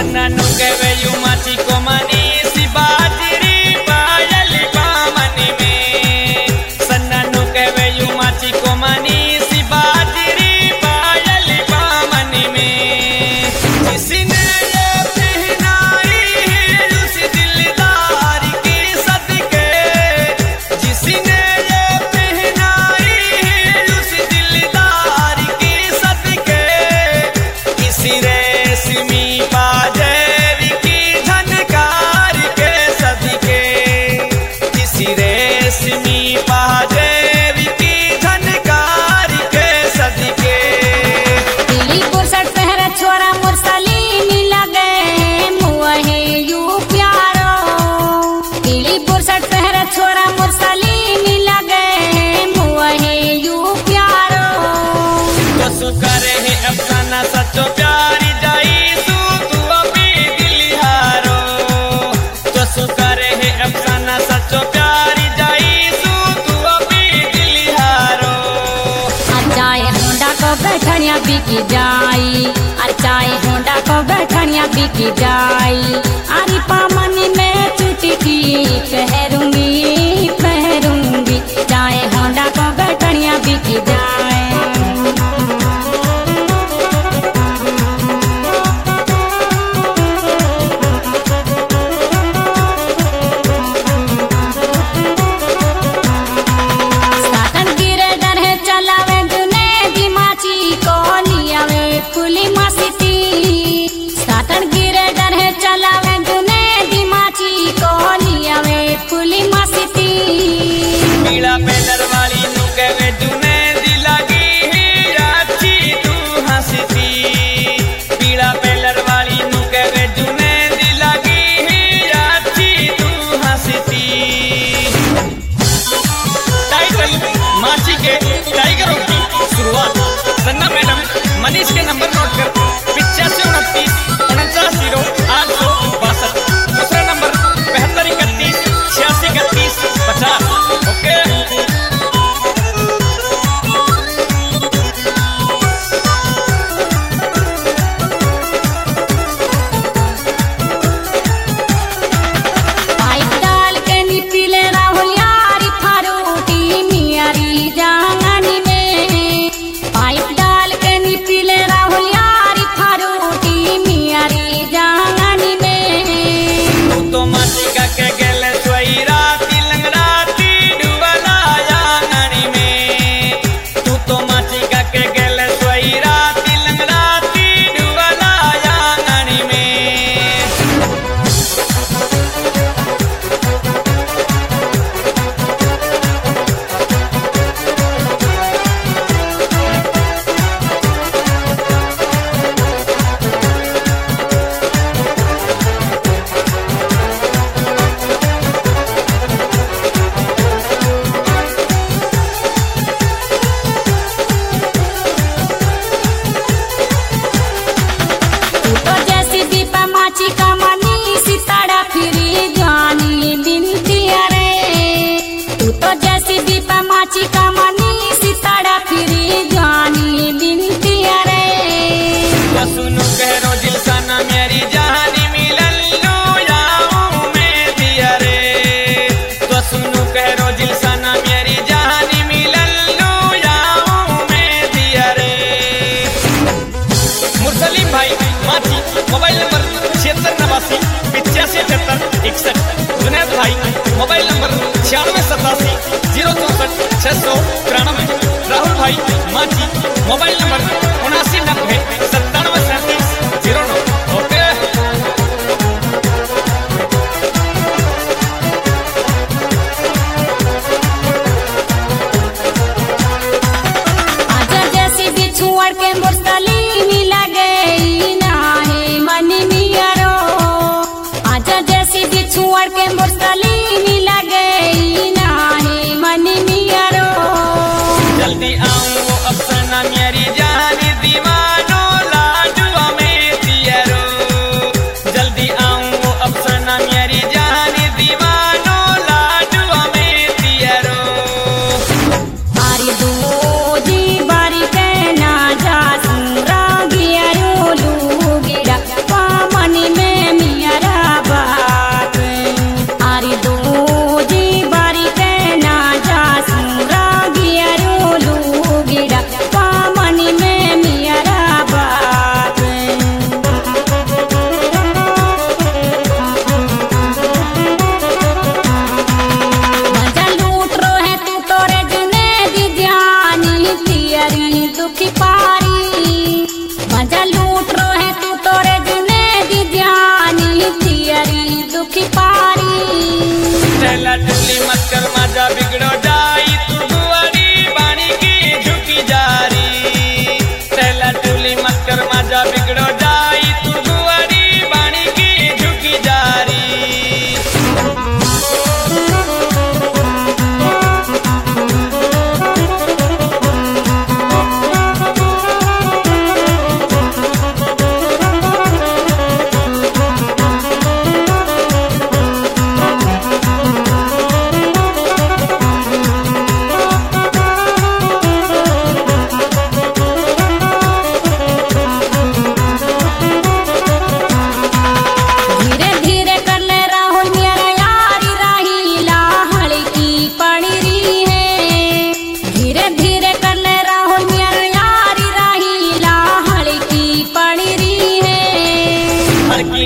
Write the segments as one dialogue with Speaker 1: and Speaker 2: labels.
Speaker 1: सन्नानु कहवे यू माची को मनी सी बाजरी पायल बामन में सन्नानु कहवे यू माची को मनी सी बाजरी पायल बामन में जिसने ये पहनाई है उस दिलदार के सदके जिसने ये पहनाई है उस दिलदार के सदके किसी रेशमी बाजर की झनकार के सदके किसी रेशमी बाजर की झनकार के सदके
Speaker 2: पीली बुरसट पहरा छोरा मुरसलीनी लगे मुहे यू प्यारो पीली बुरसट पहरा छोरा मुरसलीनी लगे मुहे यू प्यारो
Speaker 1: कसु करे है अफसाना सच्चो प्यारी जाई सू तू अभी दिलहारो कसु करे है अफसाना सच्चो प्यारी जाई सू तू अभी दिलहारो
Speaker 2: चाहे होंडा को बैठनिया बिकी जाई अरे चाहे होंडा को बैठनिया बिकी जाई अरे पामनी में चुटकी पहरूंगी चाहे होंडा को बैठनिया बिकी जाए सातन गिरे दरहे चलावे दुने दिमाची को लियावे फुली मस्ती सातन गिरे दरहे चलावे दुने दिमाची को लियावे फुली मस्ती
Speaker 1: पीला पेलर वाली नु कहवे दुने दिलागी ही राची तू हंसती पीला पेलर वाली नु कहवे दुने दिलागी ही राची तू हंसती टाइटल माची के टाइगरों की शुरुआत सन्ना मैडम मनीष के नंबर नोट कर 8529 49 0 862 दूसरा नंबर 72 31 86 31 50 ओके
Speaker 2: पाइप डाल के निपिले राहुल यारी फारूटी मियारी जांगनी में पाइप डाल के निपिले राहुल यारी फारूटी मियारी जांगनी में
Speaker 1: तू तो माची का के गेले सोई राती लंगड़ाती डुबला आंगनी में तू तो माची का के गेले सोई राती लंगड़ाती डुबला आंगनी में
Speaker 2: तू तो जैसी दीपा माची का मनी सितारा फिरी जानी बिनती अरे तू तो जैसी दीपा माची का मनी सितारा फिरी जानी बिनती अरे
Speaker 1: तो सुनो कहरो दिलसाना मेरी जहानी मिलल्लो याऊं में दिया रे तो सुनो कहरो दिलसाना मेरी जहानी मिलल्लो याऊं में दिया रे मुरसलीम भाई माची मोबाइल नंबर 76 89 85 71 जुनैद भाई मोबाइल नंबर 96 87 064 693 राहुल भाई माची मोबाइल नंबर 79 90 97 37 09 ओके
Speaker 2: आजा जैसी बिछुआर के मुरसलीनी लगे नाहे मनी मियारो आजा जैसी बिछुआर के मुरसलीनी लगे नाहे मनी मियारो
Speaker 1: जल्दी आऊं वो अफसाना मेरी जानी दीवानो लाडुआ में दियरो जल्दी आऊं वो अफसाना मेरी जानी दीवानो लाडुआ में दियरो
Speaker 2: आरी दो जी बारी के ना जा सुरा गिया रो लू गिरा पामनी में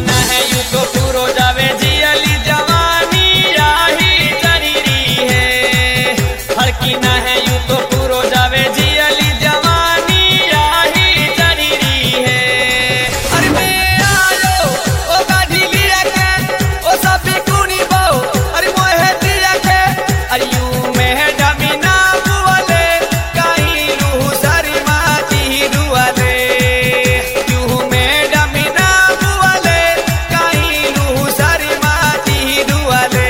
Speaker 1: ना है यूं तो पूरो जावे जियली जवानी राही जरीरी है। हड़की ना है यूं तो पूरो जावे जियली जवानी राही जरीरी है। अरे मैं आयो ओ गाड़ी लिया के ओ सब कुनी बो अरे मोहे दिया के अरे यूं में डमीना बुआले कहीं रूह सारी माटी रुआले। यूं में डमीना बुआले कहीं रूह सारी माटी रुआले।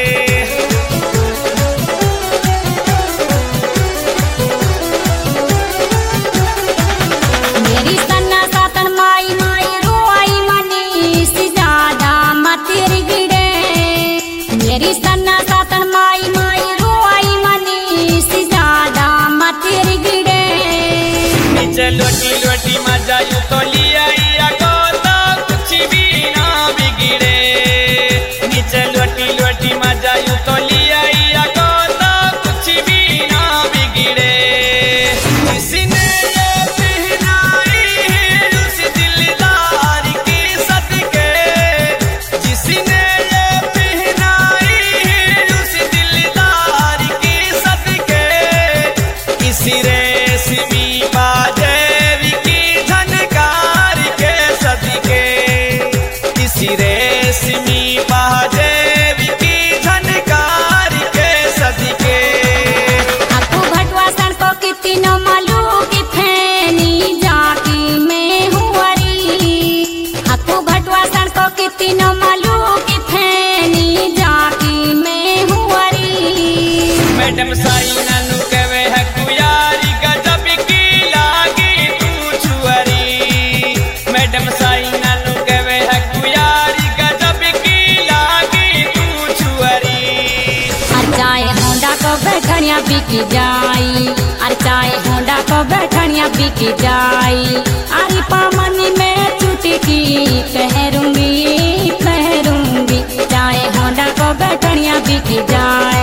Speaker 2: मेरी सन्ना सातन माई माई रोआई मनी से ज्यादा मत गिड़े। मेरी सन्ना सातन माई माई रोआई मनी से ज्यादा मत गिड़े।
Speaker 1: नीचे लोटी लोटी मजा यूं तो लिया को तो कुछ भी ना बिगड़े। नीचे लोटी लोटी मजा यूं तो लिया को तो कुछ भी ना बिगड़े। जिसने ये पहनाई उस दिलदार की सदके। जिसने ये पहनाई उस दिलदार की सदके। इसी रेशमी बाजेवी की झनकार के सदके। इसी रेशमी बाजेवी की झनकार के सदके।
Speaker 2: आपको भटवा सर को कितनो मालू की फैनी जाकी में हुआरी। आपको भटवा सर को कितनो मालू की फैनी जाकी में हुआरी।
Speaker 1: मैडम साई नानू कवे है कुयारी गजब की लागी तू छुअरी। मैडम साई नानू कवे है कुयारी गजब की लागी तू छुअरी।
Speaker 2: और चाहे होंडा को बैठनिया बिकी जाई। और चाहे होंडा को बैठनिया बिकी जाई। अरे पामनी में चुटकी पहरूंगी पहरूंगी। चाहे होंडा को बैठनिया बिकी जाए।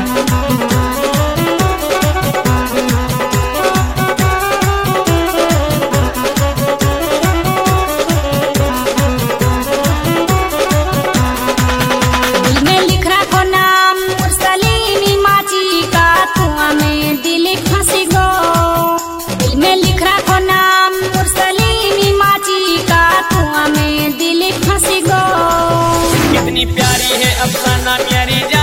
Speaker 2: दिल में लिख रखो नाम मुरसलीनी माची का कुआं में दिल फंसी गो। दिल में लिख रखो नाम मुरसलीनी माची का कुआं में दिल फंसी गो।
Speaker 1: कितनी प्यारी है अफसाना प्यारी